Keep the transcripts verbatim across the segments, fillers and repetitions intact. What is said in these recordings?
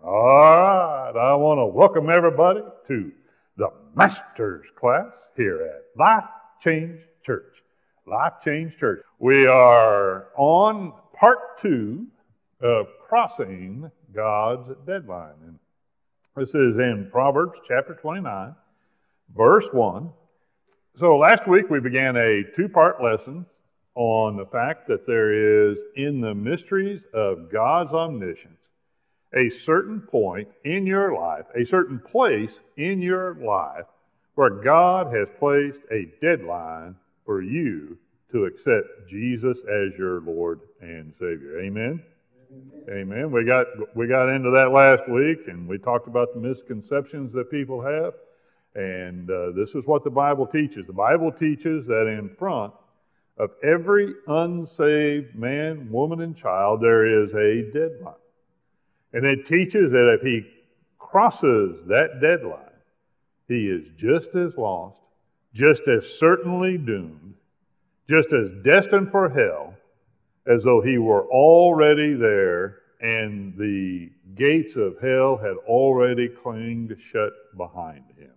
All right, I want to welcome everybody to the Master's class here at Life Change Church. Life Change Church. We are on part two of crossing God's deadline. And this is in Proverbs chapter twenty-nine, verse one. So last week we began a two-part lesson on the fact that there is in the mysteries of God's omniscience a certain point in your life, a certain place in your life where God has placed a deadline for you to accept Jesus as your Lord and Savior. Amen? Amen. Amen. We got we got into that last week, and we talked about the misconceptions that people have. And uh, this is what the Bible teaches. The Bible teaches that in front of every unsaved man, woman, and child, there is a deadline. And it teaches that if he crosses that deadline, he is just as lost, just as certainly doomed, just as destined for hell, as though he were already there and the gates of hell had already clanged shut behind him.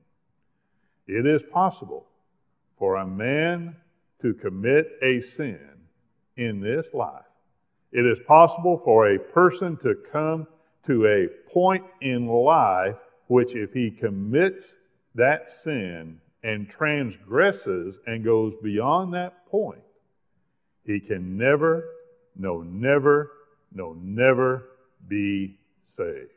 It is possible for a man to commit a sin in this life. It is possible for a person to come to a point in life which, if he commits that sin and transgresses and goes beyond that point, he can never, no never, no never be saved.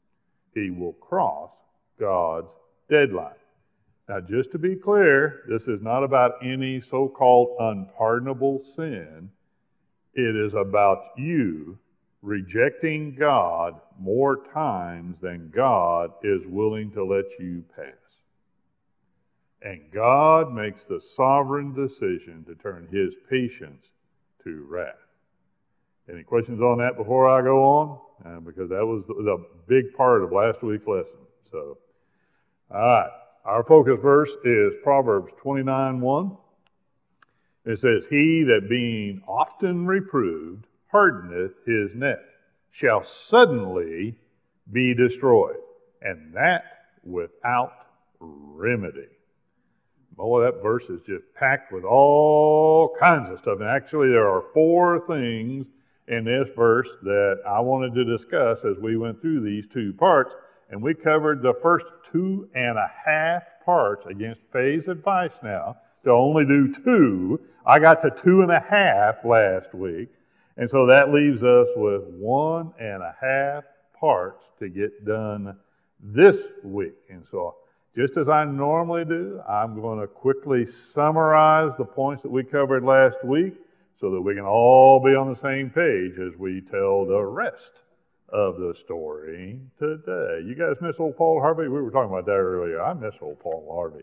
He will cross God's deadline. Now, just to be clear, this is not about any so-called unpardonable sin. It is about you rejecting God more times than God is willing to let you pass. And God makes the sovereign decision to turn his patience to wrath. Any questions on that before I go on? Uh, because that was the, the big part of last week's lesson. So, all right. Our focus verse is Proverbs twenty-nine one. It says, "He that being often reproved hardeneth his neck shall suddenly be destroyed, and that without remedy." Boy, that verse is just packed with all kinds of stuff. And actually, there are four things in this verse that I wanted to discuss as we went through these two parts. And we covered the first two and a half parts against Faye's advice now to only do two. I got to two and a half last week. And so that leaves us with one and a half parts to get done this week. And so just as I normally do, I'm going to quickly summarize the points that we covered last week so that we can all be on the same page as we tell the rest of the story today. You guys miss old Paul Harvey? We were talking about that earlier. I miss old Paul Harvey.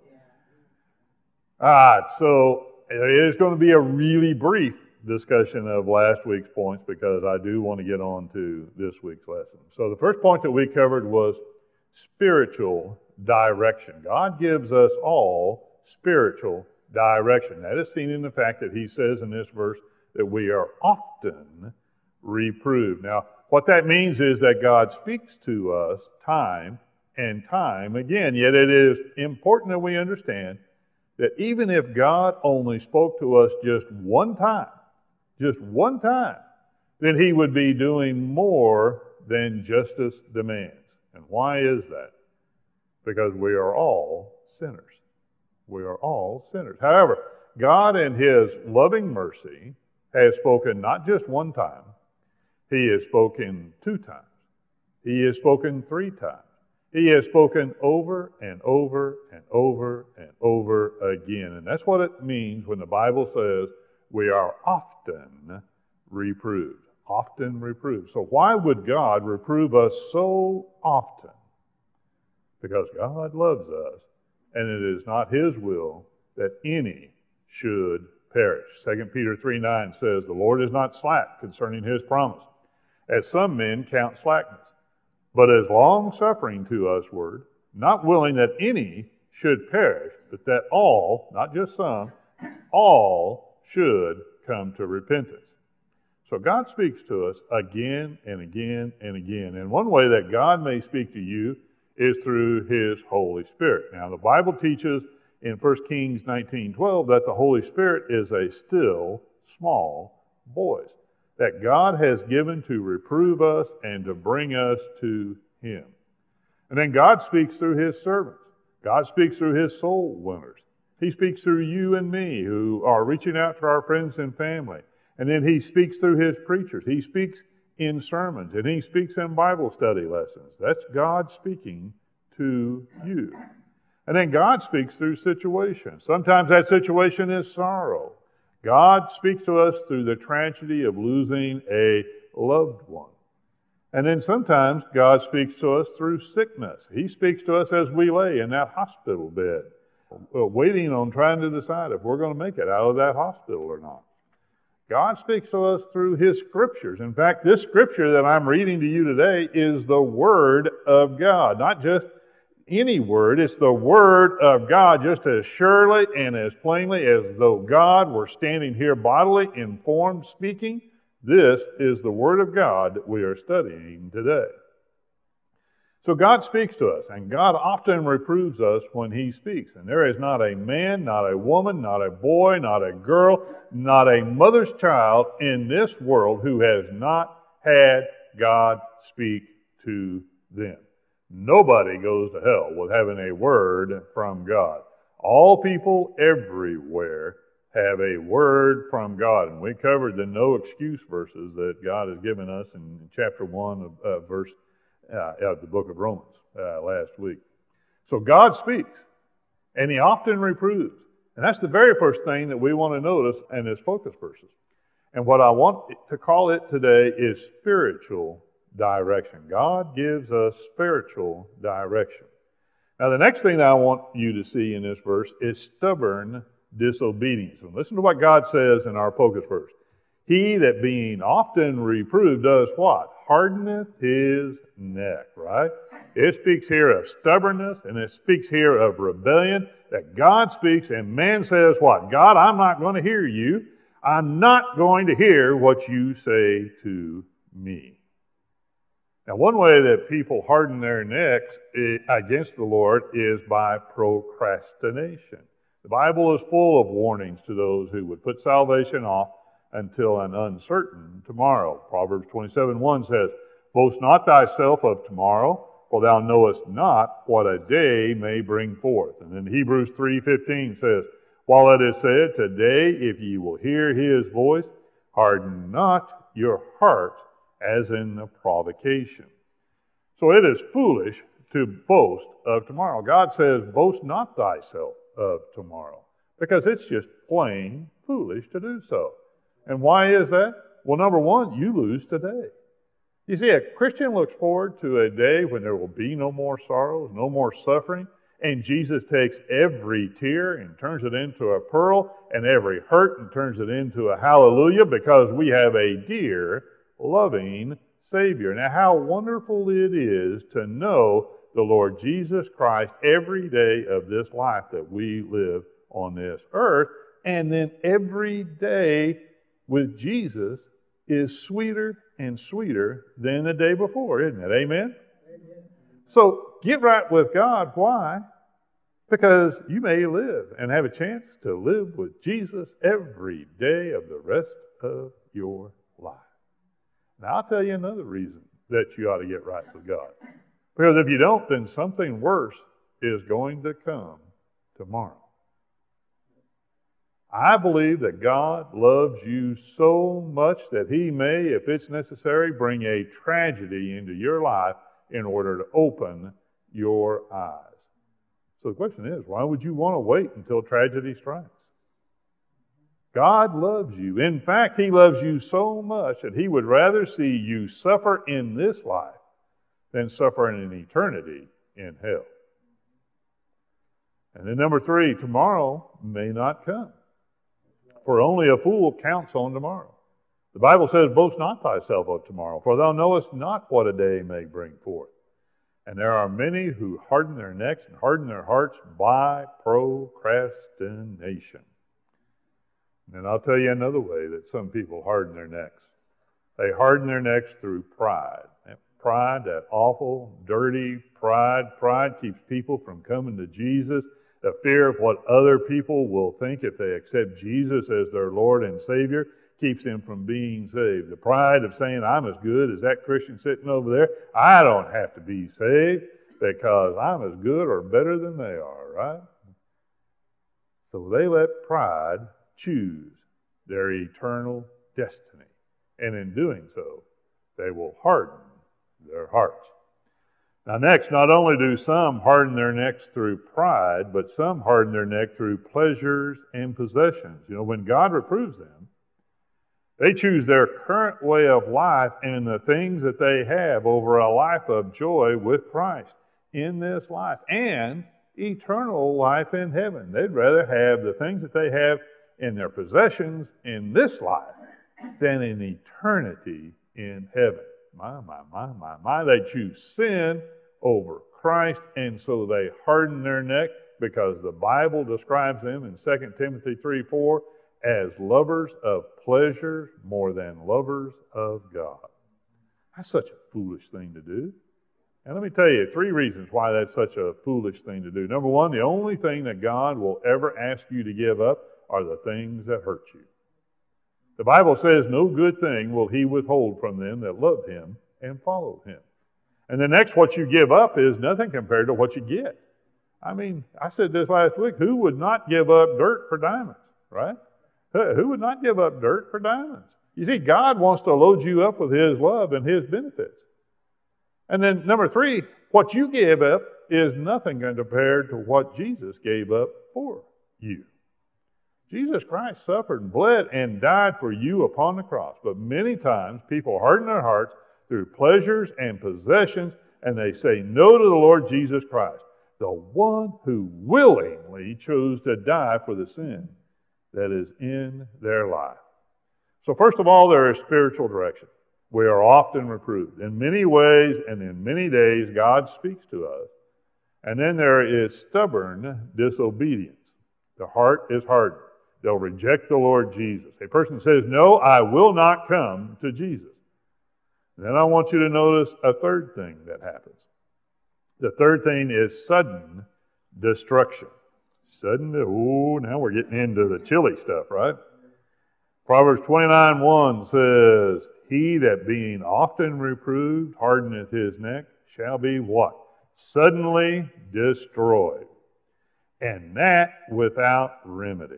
All right, so it is going to be a really brief discussion of last week's points because I do want to get on to this week's lesson. So the first point that we covered was spiritual direction. God gives us all spiritual direction. That is seen in the fact that he says in this verse that we are often reproved. Now, what that means is that God speaks to us time and time again. Yet it is important that we understand that even if God only spoke to us just one time, just one time, then he would be doing more than justice demands. And why is that? Because we are all sinners. We are all sinners. However, God in his loving mercy has spoken not just one time, he has spoken two times. He has spoken three times. He has spoken over and over and over and over again. And that's what it means when the Bible says we are often reproved. Often reproved. So why would God reprove us so often? Because God loves us, and it is not his will that any should perish. Second Peter three nine says, "The Lord is not slack concerning his promise, as some men count slackness, but is long-suffering to usward, not willing that any should perish, but that all," not just some, "all should come to repentance." So God speaks to us again and again and again. And one way that God may speak to you is through His Holy Spirit. Now, the Bible teaches in First Kings nineteen twelve that the Holy Spirit is a still, small voice that God has given to reprove us and to bring us to Him. And then God speaks through His servants. God speaks through His soul winners. He speaks through you and me who are reaching out to our friends and family. And then He speaks through His preachers. He speaks in sermons, and He speaks in Bible study lessons. That's God speaking to you. And then God speaks through situations. Sometimes that situation is sorrow. God speaks to us through the tragedy of losing a loved one. And then sometimes God speaks to us through sickness. He speaks to us as we lay in that hospital bed, waiting on trying to decide if we're going to make it out of that hospital or not. God speaks to us through His scriptures. In fact, this scripture that I'm reading to you today is the Word of God. Not just any word, it's the Word of God just as surely and as plainly as though God were standing here bodily in form speaking. This is the Word of God that we are studying today. So God speaks to us, and God often reproves us when He speaks. And there is not a man, not a woman, not a boy, not a girl, not a mother's child in this world who has not had God speak to them. Nobody goes to hell with having a word from God. All people everywhere have a word from God. And we covered the no excuse verses that God has given us in chapter one of uh, verse Uh, of the book of Romans uh, last week. So God speaks, and He often reproves. And that's the very first thing that we want to notice in His focus verses. And what I want to call it today is spiritual direction. God gives us spiritual direction. Now, the next thing that I want you to see in this verse is stubborn disobedience. And listen to what God says in our focus verse. He that being often reproved does what? Hardeneth his neck, right? It speaks here of stubbornness, and it speaks here of rebellion, that God speaks and man says what? God, I'm not going to hear you. I'm not going to hear what you say to me. Now, one way that people harden their necks against the Lord is by procrastination. The Bible is full of warnings to those who would put salvation off until an uncertain tomorrow. Proverbs twenty-seven one says, Boast not thyself of tomorrow, for thou knowest not what a day may bring forth. And then Hebrews three fifteen says, While it is said, Today, if ye will hear His voice, harden not your heart as in the provocation. So it is foolish to boast of tomorrow. God says, Boast not thyself of tomorrow, because it's just plain foolish to do so. And why is that? Well, number one, you lose today. You see, a Christian looks forward to a day when there will be no more sorrows, no more suffering, and Jesus takes every tear and turns it into a pearl, and every hurt and turns it into a hallelujah, because we have a dear, loving Savior. Now, how wonderful it is to know the Lord Jesus Christ every day of this life that we live on this earth, and then every day with Jesus is sweeter and sweeter than the day before, isn't it? Amen? Amen. So get right with God. Why? Because you may live and have a chance to live with Jesus every day of the rest of your life. Now, I'll tell you another reason that you ought to get right with God. Because if you don't, then something worse is going to come tomorrow. I believe that God loves you so much that He may, if it's necessary, bring a tragedy into your life in order to open your eyes. So the question is, why would you want to wait until tragedy strikes? God loves you. In fact, He loves you so much that He would rather see you suffer in this life than suffer in an eternity in hell. And then number three, tomorrow may not come. For only a fool counts on tomorrow. The Bible says, Boast not thyself of tomorrow, for thou knowest not what a day may bring forth. And there are many who harden their necks and harden their hearts by procrastination. And I'll tell you another way that some people harden their necks. They harden their necks through pride. That pride, that awful, dirty pride. Pride keeps people from coming to Jesus. The fear of what other people will think if they accept Jesus as their Lord and Savior keeps them from being saved. The pride of saying, I'm as good as that Christian sitting over there. I don't have to be saved because I'm as good or better than they are, right? So they let pride choose their eternal destiny. And in doing so, they will harden their hearts. Now next, not only do some harden their necks through pride, but some harden their neck through pleasures and possessions. You know, when God reproves them, they choose their current way of life and the things that they have over a life of joy with Christ in this life and eternal life in heaven. They'd rather have the things that they have in their possessions in this life than in eternity in heaven. My, my, my, my, my. They choose sin over Christ, and so they harden their neck because the Bible describes them in Second Timothy three four as lovers of pleasure more than lovers of God. That's such a foolish thing to do. And let me tell you three reasons why that's such a foolish thing to do. Number one, the only thing that God will ever ask you to give up are the things that hurt you. The Bible says no good thing will he withhold from them that love him and follow him. And the next, what you give up is nothing compared to what you get. I mean, I said this last week, who would not give up dirt for diamonds, right? Who would not give up dirt for diamonds? You see, God wants to load you up with his love and his benefits. And then number three, what you give up is nothing compared to what Jesus gave up for you. Jesus Christ suffered and bled and died for you upon the cross. But many times people harden their hearts through pleasures and possessions, and they say no to the Lord Jesus Christ, the one who willingly chose to die for the sin that is in their life. So first of all, there is spiritual direction. We are often reproved. In many ways and in many days, God speaks to us. And then there is stubborn disobedience. The heart is hardened. They'll reject the Lord Jesus. A person says, no, I will not come to Jesus. And then I want you to notice a third thing that happens. The third thing is sudden destruction. Sudden, oh, now we're getting into the chilly stuff, right? Proverbs twenty-nine one says, he that being often reproved hardeneth his neck shall be what? Suddenly destroyed. And that without remedy.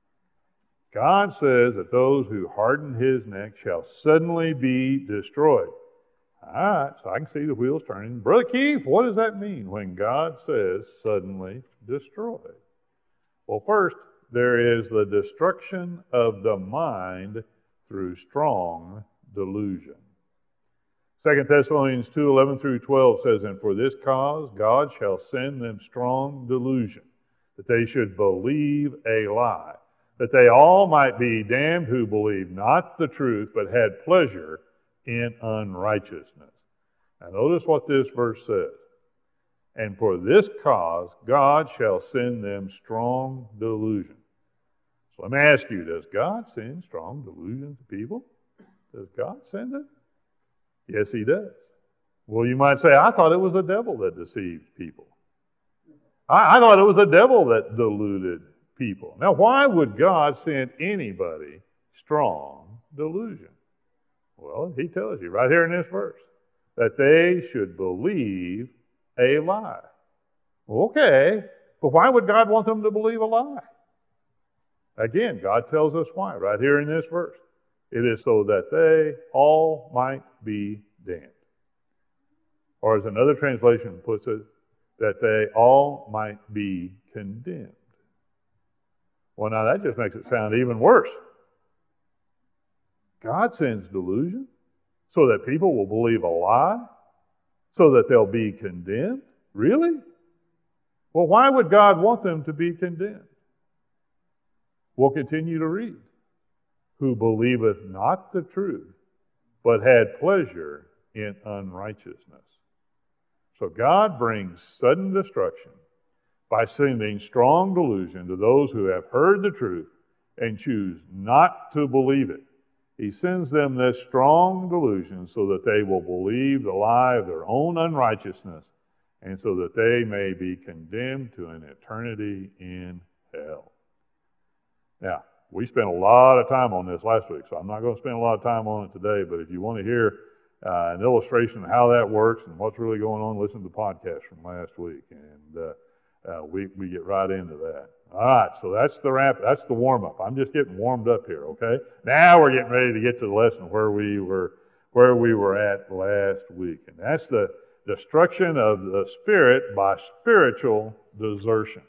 God says that those who harden his neck shall suddenly be destroyed. All right, so I can see the wheels turning. Brother Keith, what does that mean when God says suddenly destroyed? Well, first, there is the destruction of the mind through strong delusion. Second Thessalonians two eleven through twelve says, and for this cause God shall send them strong delusion, that they should believe a lie, that they all might be damned who believed not the truth, but had pleasure in unrighteousness. Now notice what this verse says. And for this cause God shall send them strong delusion. So let me ask you, does God send strong delusion to people? Does God send it? Yes, he does. Well, you might say, I thought it was the devil that deceived people. I, I thought it was the devil that deluded people. Now, why would God send anybody strong delusion? Well, he tells you right here in this verse that they should believe a lie. Okay, but why would God want them to believe a lie? Again, God tells us why right here in this verse. It is so that they all might be damned. Or as another translation puts it, that they all might be condemned. Well, now that just makes it sound even worse. God sends delusion so that people will believe a lie, so that they'll be condemned? Really? Well, why would God want them to be condemned? We'll continue to read. Who believeth not the truth, but had pleasure in unrighteousness. So God brings sudden destruction by sending strong delusion to those who have heard the truth and choose not to believe it. He sends them this strong delusion so that they will believe the lie of their own unrighteousness, and so that they may be condemned to an eternity in hell. Now, we spent a lot of time on this last week, so I'm not going to spend a lot of time on it today, but if you want to hear uh, an illustration of how that works and what's really going on, listen to the podcast from last week, and uh, uh, we, we get right into that. All right, so that's the wrap, that's the warm-up. I'm just getting warmed up here, okay? Now we're getting ready to get to the lesson where we were where we were at last week, and that's the destruction of the spirit by spiritual desertion.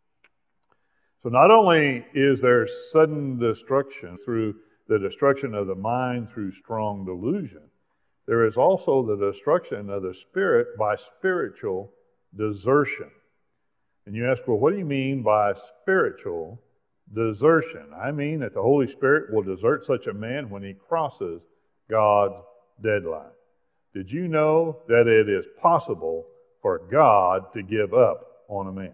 So not only is there sudden destruction through the destruction of the mind through strong delusion, there is also the destruction of the spirit by spiritual desertion. And you ask, well, what do you mean by spiritual desertion? I mean that the Holy Spirit will desert such a man when he crosses God's deadline. Did you know that it is possible for God to give up on a man?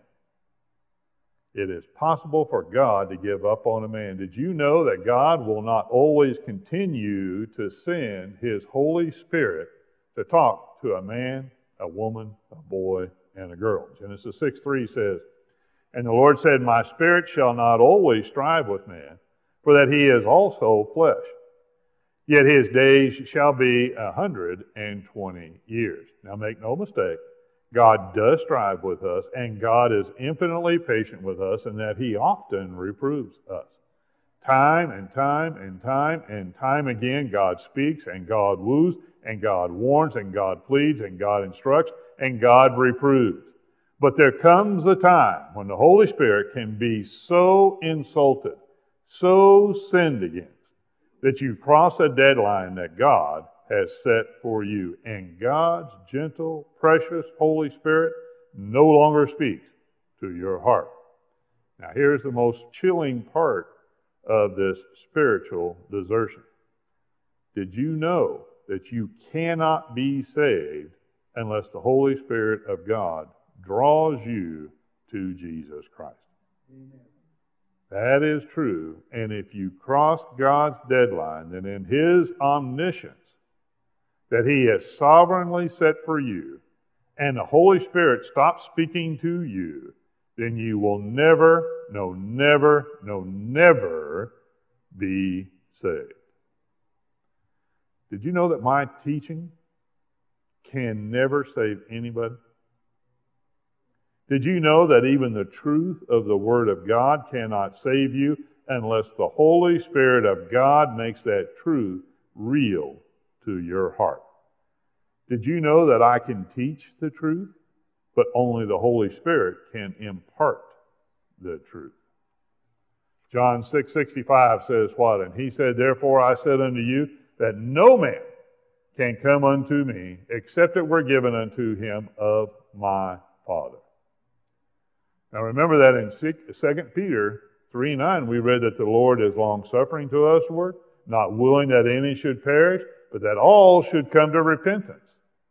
It is possible for God to give up on a man. Did you know that God will not always continue to send His Holy Spirit to talk to a man, a woman, a boy, and a girl? Genesis six three says, "And the Lord said, My spirit shall not always strive with man, for that he is also flesh. Yet his days shall be a hundred and twenty years." Now make no mistake, God does strive with us, and God is infinitely patient with us, and that He often reproves us. Time and time and time and time again, God speaks, and God woos, and God warns, and God pleads, and God instructs, and God reproves. But there comes a time when the Holy Spirit can be so insulted, so sinned against, that you cross a deadline that God has set for you. And God's gentle, precious Holy Spirit no longer speaks to your heart. Now here's the most chilling part of this spiritual desertion. Did you know that you cannot be saved unless the Holy Spirit of God draws you to Jesus Christ? Amen. That is true. And if you cross God's deadline, then in His omniscience that He has sovereignly set for you, and the Holy Spirit stops speaking to you, then you will never, no, never, no, never be saved. Did you know that my teaching can never save anybody? Did you know that even the truth of the Word of God cannot save you unless the Holy Spirit of God makes that truth real to your heart? Did you know that I can teach the truth, but only the Holy Spirit can impart the truth? John six sixty-five says what? "And He said, Therefore I said unto you, that no man can come unto me, except it were given unto him of my Father." Now remember that in Second Peter three nine, we read that the Lord is long-suffering to usward, not willing that any should perish, but that all should come to repentance.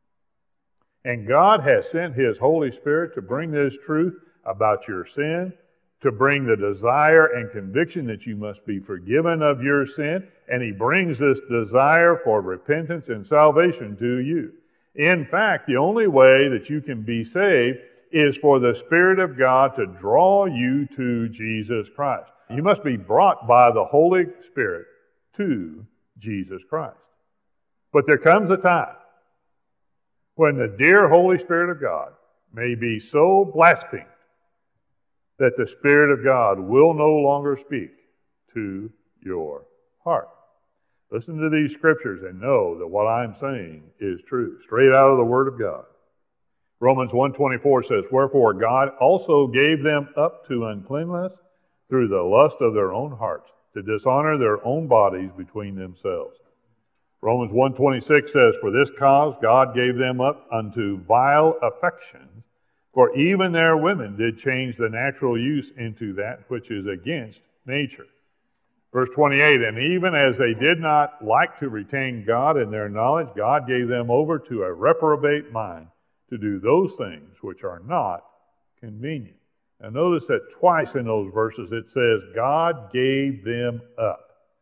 And God has sent His Holy Spirit to bring this truth about your sin, to bring the desire and conviction that you must be forgiven of your sin, and He brings this desire for repentance and salvation to you. In fact, the only way that you can be saved is for the Spirit of God to draw you to Jesus Christ. You must be brought by the Holy Spirit to Jesus Christ. But there comes a time when the dear Holy Spirit of God may be so blasphemed that the Spirit of God will no longer speak to your heart. Listen to these scriptures and know that what I'm saying is true, straight out of the Word of God. Romans one twenty-four says, "Wherefore God also gave them up to uncleanness through the lust of their own hearts, to dishonor their own bodies between themselves." Romans one twenty-six says, "For this cause God gave them up unto vile affections, for even their women did change the natural use into that which is against nature." Verse twenty-eight, "And even as they did not like to retain God in their knowledge, God gave them over to a reprobate mind to do those things which are not convenient." Now notice that twice in those verses it says, God gave them up.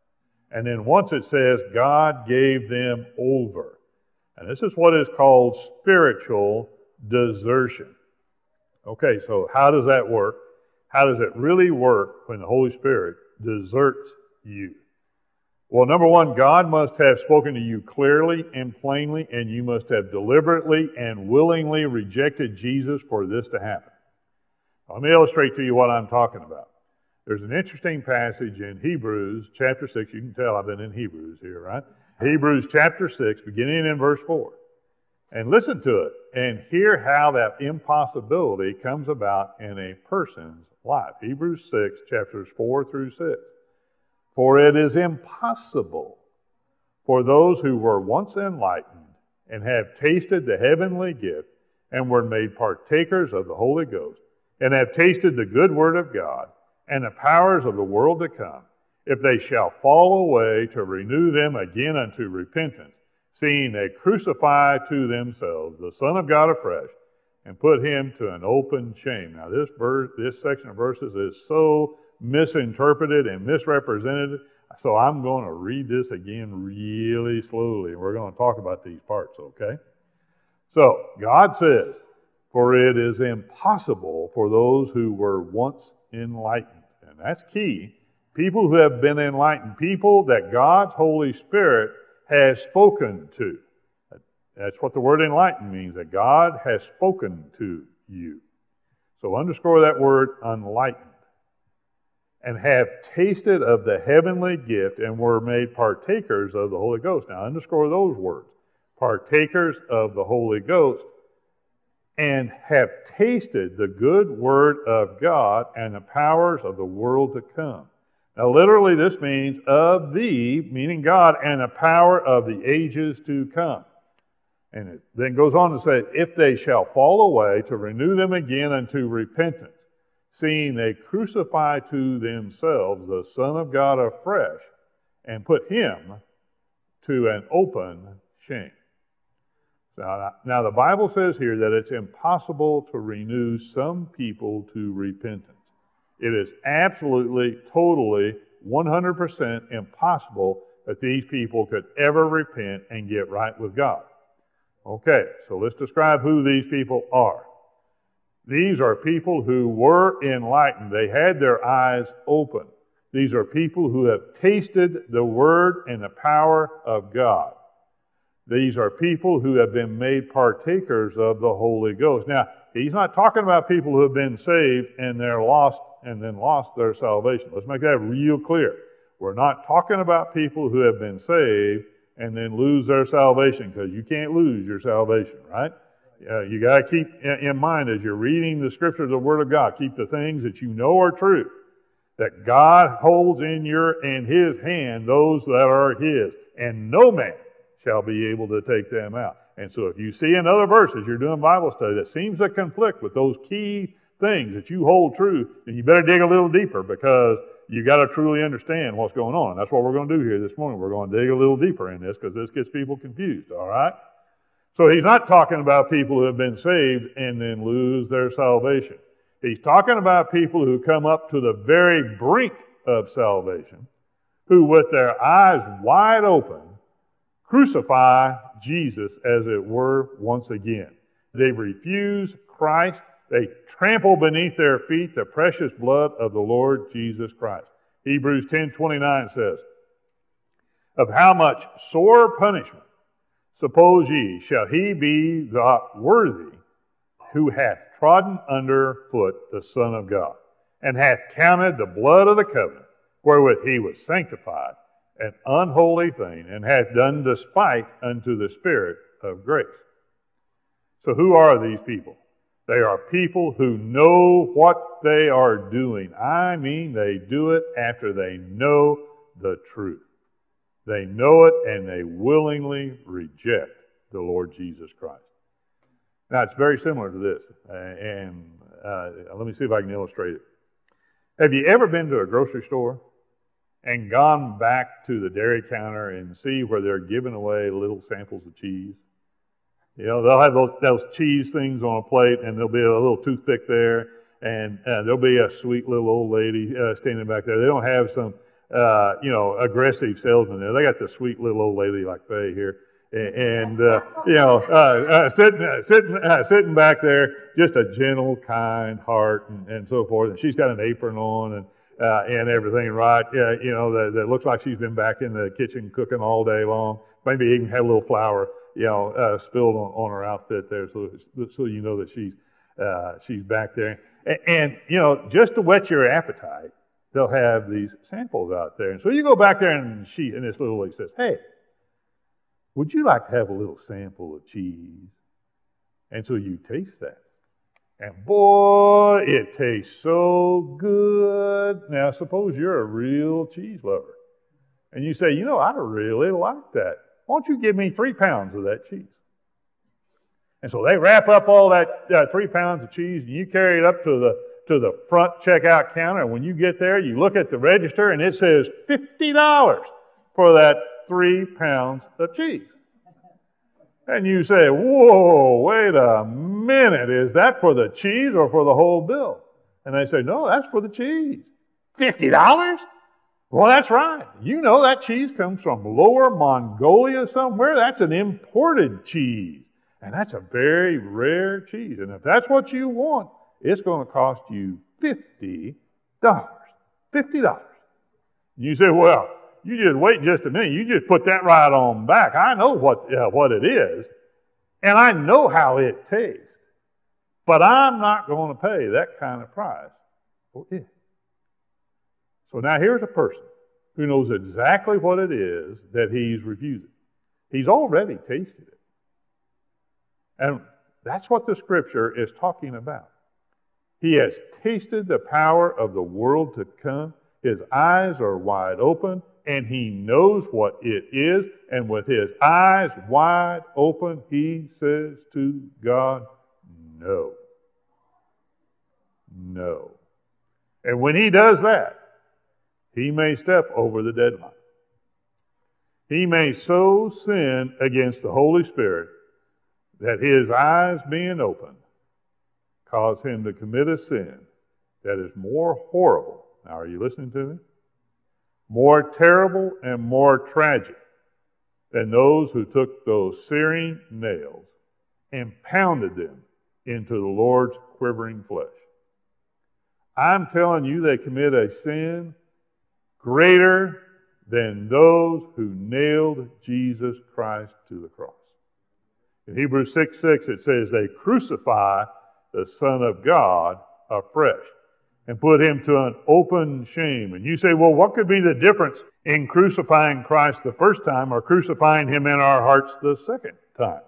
And then once it says God gave them over. And this is what is called spiritual desertion. Okay, so how does that work? How does it really work when the Holy Spirit deserts you? Well, number one, God must have spoken to you clearly and plainly, and you must have deliberately and willingly rejected Jesus for this to happen. Let me illustrate to you what I'm talking about. There's an interesting passage in Hebrews chapter six. You can tell I've been in Hebrews here, right? Hebrews chapter six, beginning in verse four. And listen to it and hear how that impossibility comes about in a person's life. Hebrews six, chapters four through six. For it is impossible for those who were once enlightened and have tasted the heavenly gift and were made partakers of the Holy Ghost and have tasted the good word of God and the powers of the world to come, if they shall fall away, to renew them again unto repentance, seeing they crucify to themselves the Son of God afresh and put him to an open shame. Now this verse, this section of verses is so misinterpreted and misrepresented, so I'm going to read this again really slowly, and we're going to talk about these parts, okay? So, God says, for it is impossible for those who were once enlightened. And that's key. People who have been enlightened, people that God's Holy Spirit has spoken to. That's what the word enlightened means, that God has spoken to you. So underscore that word, enlightened. And have tasted of the heavenly gift and were made partakers of the Holy Ghost. Now underscore those words. Partakers of the Holy Ghost, and have tasted the good word of God and the powers of the world to come. Now literally this means of the, meaning God, and the power of the ages to come. And it then goes on to say, if they shall fall away, to renew them again unto repentance, seeing they crucify to themselves the Son of God afresh and put him to an open shame. Now, now the Bible says here that it's impossible to renew some people to repentance. It is absolutely, totally, one hundred percent impossible that these people could ever repent and get right with God. Okay, so let's describe who these people are. These are people who were enlightened. They had their eyes open. These are people who have tasted the word and the power of God. These are people who have been made partakers of the Holy Ghost. Now, he's not talking about people who have been saved and they're lost and then lost their salvation. Let's make that real clear. We're not talking about people who have been saved and then lose their salvation, because you can't lose your salvation, right? Uh, you got to keep in mind as you're reading the Scripture, the Word of God, keep the things that you know are true, that God holds in your in His hand those that are His, and no man shall be able to take them out. And so if you see in other verses, you're doing Bible study, that seems to conflict with those key things that you hold true, then you better dig a little deeper, because you got to truly understand what's going on. That's what we're going to do here this morning. We're going to dig a little deeper in this, because this gets people confused, all right? So he's not talking about people who have been saved and then lose their salvation. He's talking about people who come up to the very brink of salvation, who with their eyes wide open crucify Jesus, as it were, once again. They refuse Christ. They trample beneath their feet the precious blood of the Lord Jesus Christ. Hebrews ten twenty-nine says, of how much sore punishment, suppose ye, shall he be the worthy who hath trodden under foot the Son of God, and hath counted the blood of the covenant, wherewith he was sanctified, an unholy thing, and hath done despite unto the Spirit of grace. So who are these people? They are people who know what they are doing. I mean, they do it after they know the truth. They know it and they willingly reject the Lord Jesus Christ. Now, it's very similar to this, uh, and uh, let me see if I can illustrate it. Have you ever been to a grocery store and gone back to the dairy counter and see where they're giving away little samples of cheese? You know, they'll have those, those cheese things on a plate, and there'll be a little toothpick there, and uh, there'll be a sweet little old lady uh, standing back there. They don't have some uh, you know, aggressive salesmen there. They got the sweet little old lady like Faye here. And, uh, you know, uh, uh, sitting uh, sitting, uh, sitting back there, just a gentle, kind heart and, and so forth. And she's got an apron on and uh, and everything, right? Yeah, you know, that, that looks like she's been back in the kitchen cooking all day long. Maybe even had a little flour, you know, uh, spilled on, on her outfit there, so so you know that she's uh, she's back there. And, and, you know, just to whet your appetite, they'll have these samples out there. And so you go back there and she and this little lady says, "Hey, would you like to have a little sample of cheese?" And so you taste that. And boy, it tastes so good. Now, suppose you're a real cheese lover. And you say, you know, I really like that. Why don't you give me three pounds of that cheese? And so they wrap up all that uh, three pounds of cheese, and you carry it up to the to the front checkout counter. And when you get there, you look at the register, and it says fifty dollars for that three pounds of cheese. And you say, whoa, wait a minute, is that for the cheese or for the whole bill? And they say, no, that's for the cheese. fifty dollars? Well, that's right. You know that cheese comes from Lower Mongolia somewhere. That's an imported cheese. And that's a very rare cheese. And if that's what you want, it's going to cost you fifty dollars. fifty dollars. And you say, well, you just wait just a minute. You just put that right on back. I know what, uh, what it is, and I know how it tastes, but I'm not going to pay that kind of price for it. So now here's a person who knows exactly what it is that he's refusing. He's already tasted it. And that's what the Scripture is talking about. He has tasted the power of the world to come. His eyes are wide open, and he knows what it is. And with his eyes wide open, he says to God, no. No. And when he does that, he may step over the deadline. He may so sin against the Holy Spirit that his eyes being opened cause him to commit a sin that is more horrible. Now, are you listening to me? More terrible and more tragic than those who took those searing nails and pounded them into the Lord's quivering flesh. I'm telling you, they commit a sin greater than those who nailed Jesus Christ to the cross. In Hebrews six six, it says, they crucify the Son of God afresh and put him to an open shame. And you say, well, what could be the difference in crucifying Christ the first time or crucifying him in our hearts the second time?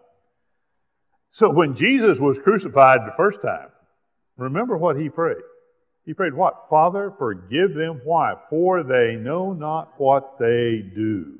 So when Jesus was crucified the first time, remember what he prayed. He prayed what? Father, forgive them. Why? For they know not what they do.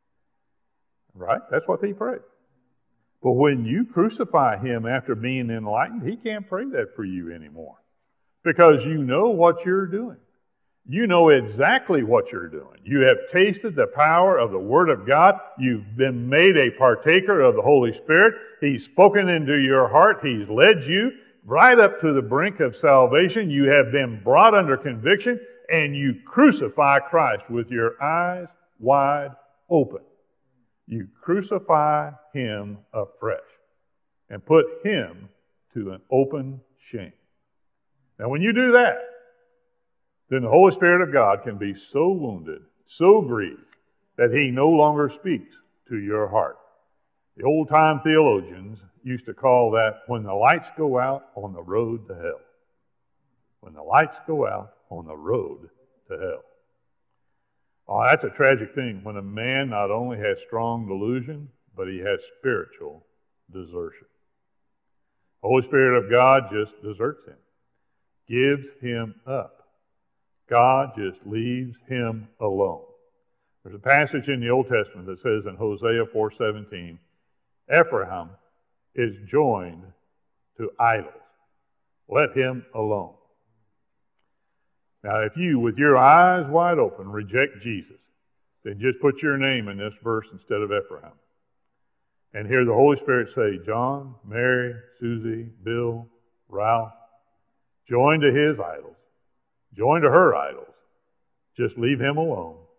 Right? That's what he prayed. But when you crucify him after being enlightened, he can't pray that for you anymore. Because you know what you're doing. You know exactly what you're doing. You have tasted the power of the Word of God. You've been made a partaker of the Holy Spirit. He's spoken into your heart. He's led you right up to the brink of salvation. You have been brought under conviction, and you crucify Christ with your eyes wide open. You crucify him afresh and put him to an open shame. Now, when you do that, then the Holy Spirit of God can be so wounded, so grieved, that he no longer speaks to your heart. The old-time theologians used to call that when the lights go out on the road to hell. When the lights go out on the road to hell. Oh, that's a tragic thing when a man not only has strong delusion, but he has spiritual desertion. The Holy Spirit of God just deserts him, gives him up. God just leaves him alone. There's a passage in the Old Testament that says in Hosea four seventeen, Ephraim is joined to idols. Let him alone. Now, if you, with your eyes wide open, reject Jesus, then just put your name in this verse instead of Ephraim. And hear the Holy Spirit say, John, Mary, Susie, Bill, Ralph, join to his idols, join to her idols. Just leave him alone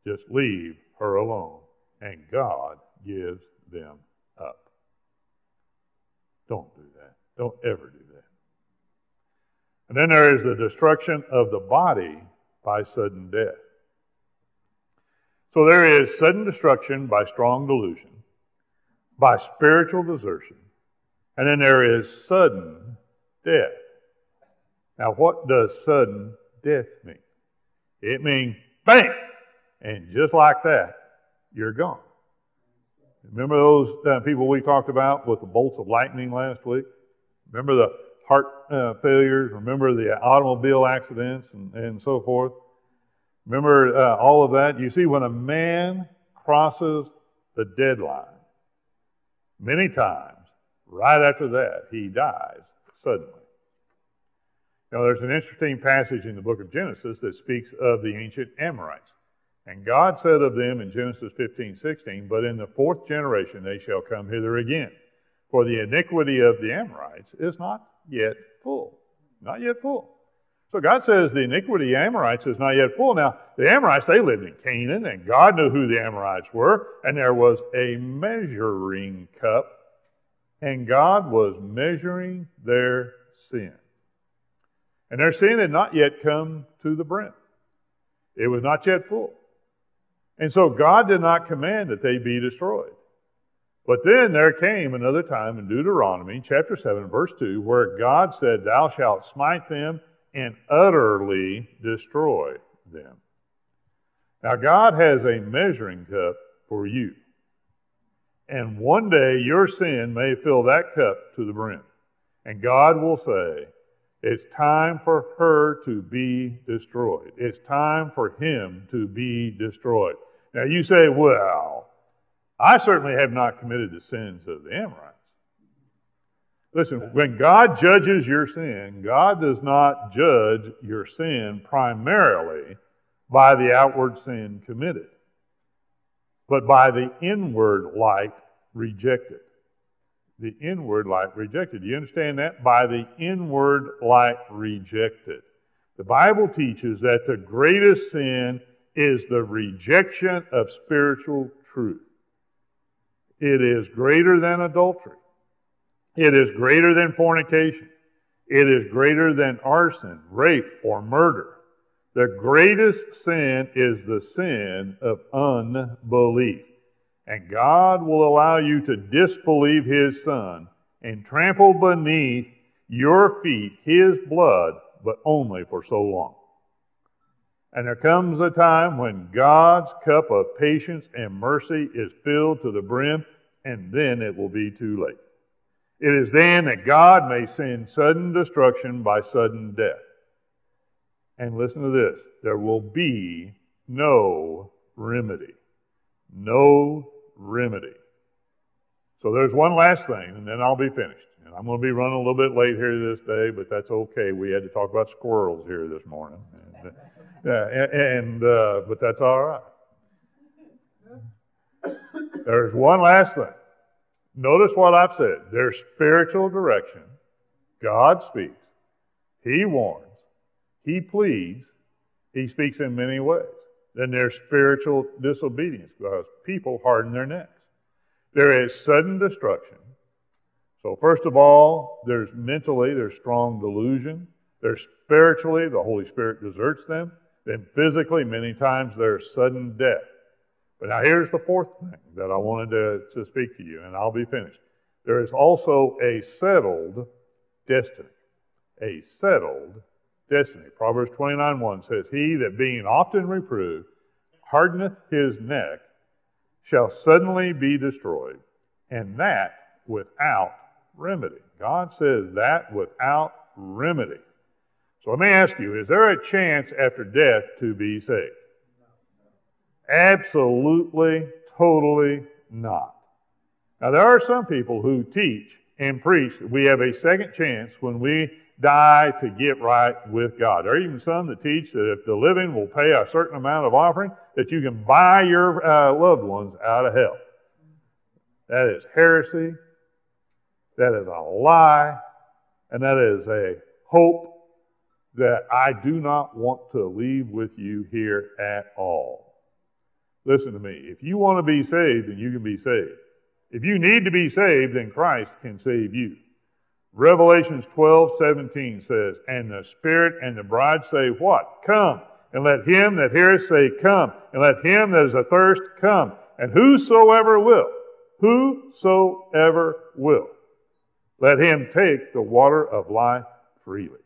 just leave her alone, and God gives them up. Don't do that. Don't ever do that. And then there is the destruction of the body by sudden death. So there is sudden destruction by strong delusion, by spiritual desertion, and then there is sudden death. Now, what does sudden death mean? It means bang, and just like that, you're gone. Remember those uh, people we talked about with the bolts of lightning last week? Remember the heart uh, failures? Remember the automobile accidents and, and so forth? Remember uh, all of that? You see, when a man crosses the deadline, many times, right after that, he dies suddenly. Now, there's an interesting passage in the book of Genesis that speaks of the ancient Amorites. And God said of them in Genesis fifteen, sixteen, but in the fourth generation they shall come hither again. For the iniquity of the Amorites is not yet full. Not yet full. So God says the iniquity of the Amorites is not yet full. Now, the Amorites, they lived in Canaan, and God knew who the Amorites were, and there was a measuring cup, and God was measuring their sin. And their sin had not yet come to the brim. It was not yet full. And so God did not command that they be destroyed. But then there came another time in Deuteronomy chapter seven, verse two, where God said, thou shalt smite them and utterly destroy them. Now God has a measuring cup for you. And one day your sin may fill that cup to the brim. And God will say, it's time for her to be destroyed. It's time for him to be destroyed. Now you say, well, I certainly have not committed the sins of the Amorites. Listen, when God judges your sin, God does not judge your sin primarily by the outward sin committed, but by the inward light rejected. The inward light rejected. Do you understand that? By the inward light rejected. The Bible teaches that the greatest sin is the rejection of spiritual truth. It is greater than adultery. It is greater than fornication. It is greater than arson, rape, or murder. The greatest sin is the sin of unbelief. And God will allow you to disbelieve his Son and trample beneath your feet his blood, but only for so long. And there comes a time when God's cup of patience and mercy is filled to the brim, and then it will be too late. It is then that God may send sudden destruction by sudden death. And listen to this, there will be no remedy. No remedy. So there's one last thing, and then I'll be finished. And I'm going to be running a little bit late here this day, but that's okay. We had to talk about squirrels here this morning. And, uh, and, and uh, but that's all right. There's one last thing. Notice what I've said. There's spiritual direction. God speaks. He warns. He pleads. He speaks in many ways. Then there's spiritual disobedience because people harden their necks. There is sudden destruction. So first of all, there's mentally, there's strong delusion. There's spiritually, the Holy Spirit deserts them. Then physically, many times there's sudden death. But now here's the fourth thing that I wanted to, to speak to you, and I'll be finished. There is also a settled destiny. A settled destiny. Proverbs twenty-nine one says, he that being often reproved hardeneth his neck shall suddenly be destroyed, and that without remedy. God says that without remedy. So let me ask you, is there a chance after death to be saved? Absolutely, totally not. Now, there are some people who teach and preach that we have a second chance when we die to get right with God. There are even some that teach that if the living will pay a certain amount of offering, that you can buy your uh, loved ones out of hell. That is heresy. That is a lie. And that is a hope that I do not want to leave with you here at all. Listen to me. If you want to be saved, then you can be saved. If you need to be saved, then Christ can save you. Revelations twelve seventeen says, and the Spirit and the bride say, what? Come. And let him that heareth say, come. And let him that is athirst come. And whosoever will, whosoever will, let him take the water of life freely.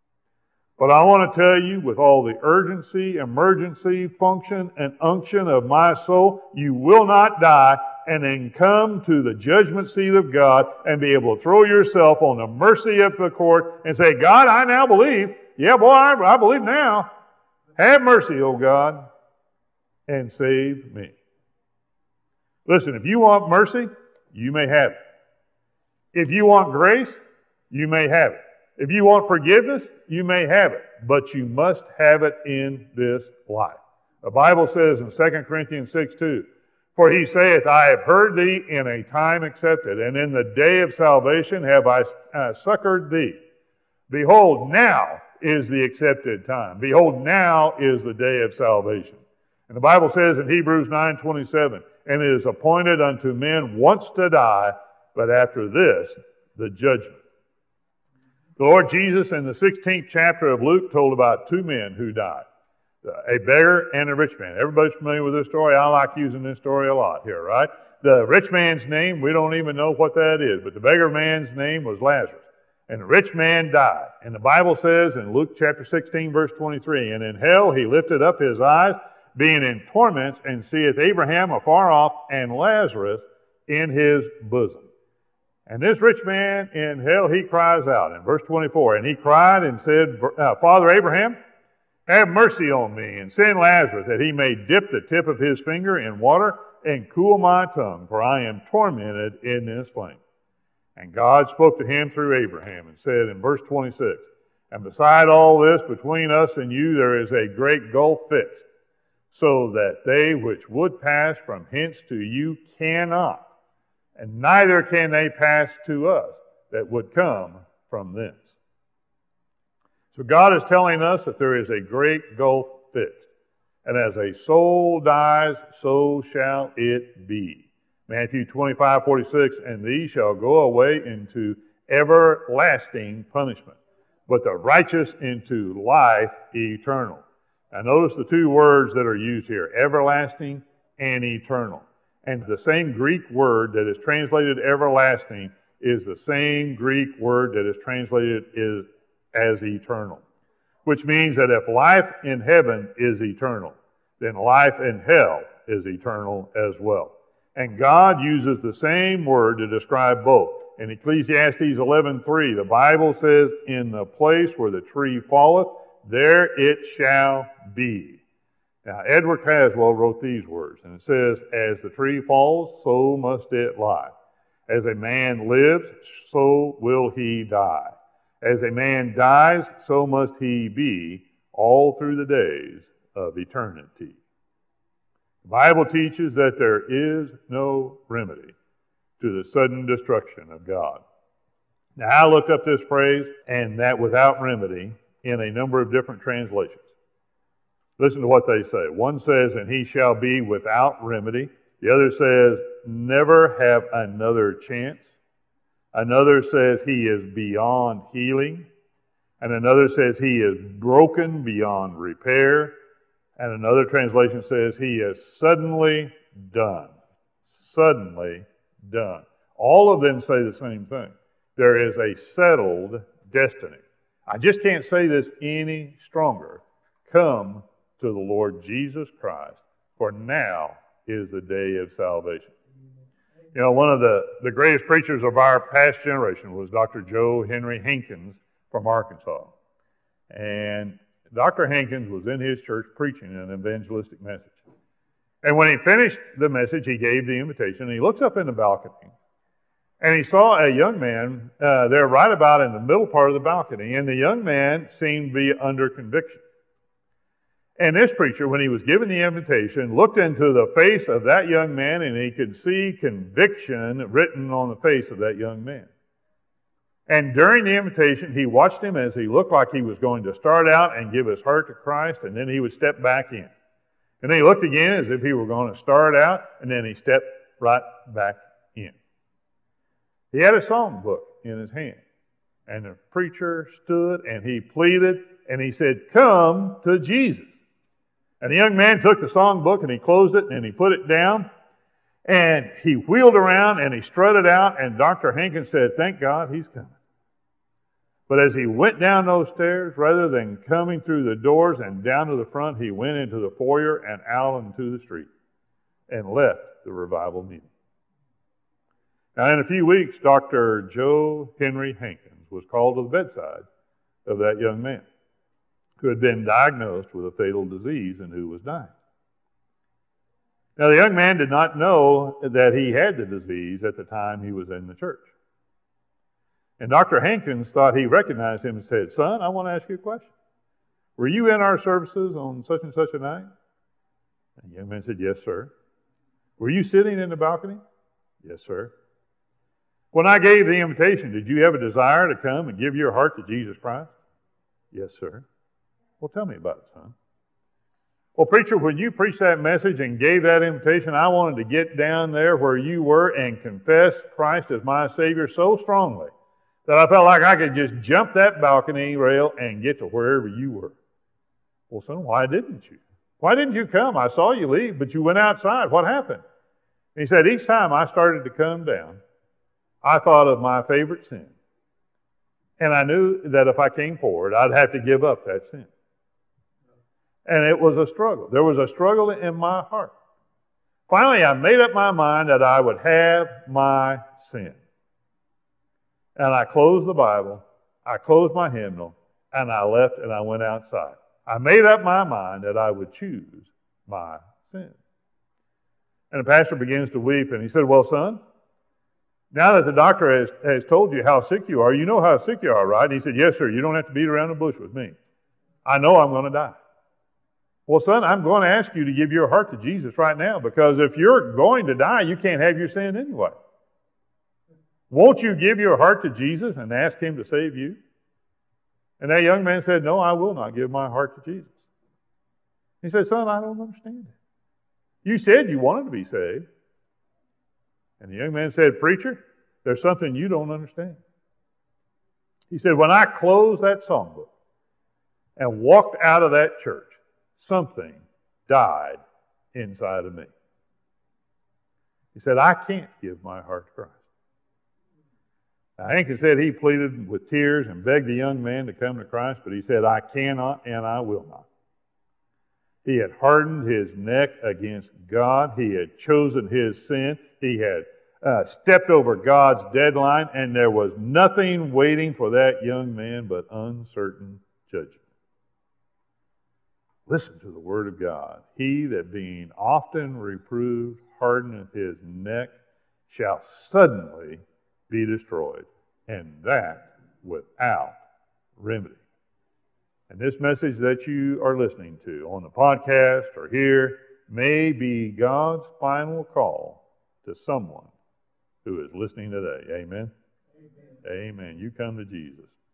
But I want to tell you, with all the urgency, emergency, function, and unction of my soul, you will not die and then come to the judgment seat of God and be able to throw yourself on the mercy of the court and say, God, I now believe. Yeah, boy, I, I believe now. Have mercy, O God, and save me. Listen, if you want mercy, you may have it. If you want grace, you may have it. If you want forgiveness, you may have it. But you must have it in this life. The Bible says in Second Corinthians six two, for he saith, I have heard thee in a time accepted, and in the day of salvation have I uh, succored thee. Behold, now is the accepted time. Behold, now is the day of salvation. And the Bible says in Hebrews nine twenty-seven, and it is appointed unto men once to die, but after this, the judgment. The Lord Jesus in the sixteenth chapter of Luke told about two men who died, a beggar and a rich man. Everybody's familiar with this story. I like using this story a lot here, right? The rich man's name, we don't even know what that is, but the beggar man's name was Lazarus. And the rich man died. And the Bible says in Luke chapter sixteen, verse twenty-three, and in hell he lifted up his eyes, being in torments, and seeth Abraham afar off, and Lazarus in his bosom. And this rich man in hell, he cries out in verse twenty-four, and he cried and said, uh, Father Abraham, have mercy on me, and send Lazarus, that he may dip the tip of his finger in water and cool my tongue, for I am tormented in this flame. And God spoke to him through Abraham and said in verse twenty-six, and beside all this, between us and you, there is a great gulf fixed, so that they which would pass from hence to you cannot, and neither can they pass to us that would come from thence. So God is telling us that there is a great gulf fixed, and as a soul dies, so shall it be. Matthew twenty-five forty-six, and these shall go away into everlasting punishment, but the righteous into life eternal. Now notice the two words that are used here, everlasting and eternal. And the same Greek word that is translated everlasting is the same Greek word that is translated is, as eternal, which means that if life in heaven is eternal, then life in hell is eternal as well. And God uses the same word to describe both. In Ecclesiastes eleven three, the Bible says, in the place where the tree falleth, there it shall be. Now, Edward Caswell wrote these words, and it says, as the tree falls, so must it lie. As a man lives, so will he die. As a man dies, so must he be all through the days of eternity. The Bible teaches that there is no remedy to the sudden destruction of God. Now, I looked up this phrase, and that without remedy, in a number of different translations. Listen to what they say. One says, and he shall be without remedy. The other says, never have another chance. Another says he is beyond healing. And another says he is broken beyond repair. And another translation says he is suddenly done. Suddenly done. All of them say the same thing. There is a settled destiny. I just can't say this any stronger. Come to the Lord Jesus Christ, for now is the day of salvation. You know, one of the, the greatest preachers of our past generation was Doctor Joe Henry Hankins from Arkansas. And Doctor Hankins was in his church preaching an evangelistic message. And when he finished the message, he gave the invitation, and he looks up in the balcony, and he saw a young man uh, there right about in the middle part of the balcony, and the young man seemed to be under conviction. And this preacher, when he was given the invitation, looked into the face of that young man, and he could see conviction written on the face of that young man. And during the invitation, he watched him as he looked like he was going to start out and give his heart to Christ, and then he would step back in. And then he looked again as if he were going to start out, and then he stepped right back in. He had a songbook in his hand, and the preacher stood and he pleaded, and he said, "Come to Jesus." And the young man took the songbook and he closed it and he put it down, and he wheeled around and he strutted out, and Doctor Hankins said, "Thank God he's coming." But as he went down those stairs, rather than coming through the doors and down to the front, he went into the foyer and out into the street and left the revival meeting. Now, in a few weeks, Doctor Joe Henry Hankins was called to the bedside of that young man who had been diagnosed with a fatal disease and who was dying. Now, the young man did not know that he had the disease at the time he was in the church. And Doctor Hankins thought he recognized him and said, "Son, I want to ask you a question. Were you in our services on such and such a night?" And the young man said, "Yes, sir." "Were you sitting in the balcony?" "Yes, sir." "When I gave the invitation, did you have a desire to come and give your heart to Jesus Christ?" "Yes, sir." "Well, tell me about it, son." "Well, preacher, when you preached that message and gave that invitation, I wanted to get down there where you were and confess Christ as my Savior so strongly that I felt like I could just jump that balcony rail and get to wherever you were." "Well, son, why didn't you? Why didn't you come? I saw you leave, but you went outside. What happened?" And he said, "Each time I started to come down, I thought of my favorite sin. And I knew that if I came forward, I'd have to give up that sin. And it was a struggle. There was a struggle in my heart. Finally, I made up my mind that I would have my sin. And I closed the Bible, I closed my hymnal, and I left and I went outside. I made up my mind that I would choose my sin." And the pastor begins to weep, and he said, "Well, son, now that the doctor has, has told you how sick you are, you know how sick you are, right?" And he said, "Yes, sir, you don't have to beat around the bush with me. I know I'm going to die." "Well, son, I'm going to ask you to give your heart to Jesus right now, because if you're going to die, you can't have your sin anyway. Won't you give your heart to Jesus and ask him to save you?" And that young man said, "No, I will not give my heart to Jesus." He said, "Son, I don't understand it. You said you wanted to be saved." And the young man said, "Preacher, there's something you don't understand." He said, "When I closed that songbook and walked out of that church, something died inside of me." He said, "I can't give my heart to Christ." Now, Hankins said he pleaded with tears and begged the young man to come to Christ, but he said, "I cannot and I will not." He had hardened his neck against God. He had chosen his sin. He had uh, stepped over God's deadline, and there was nothing waiting for that young man but uncertain judgment. Listen to the word of God. "He that being often reproved hardeneth his neck shall suddenly be destroyed, and that without remedy." And this message that you are listening to on the podcast or here may be God's final call to someone who is listening today. Amen? Amen. Amen. You come to Jesus.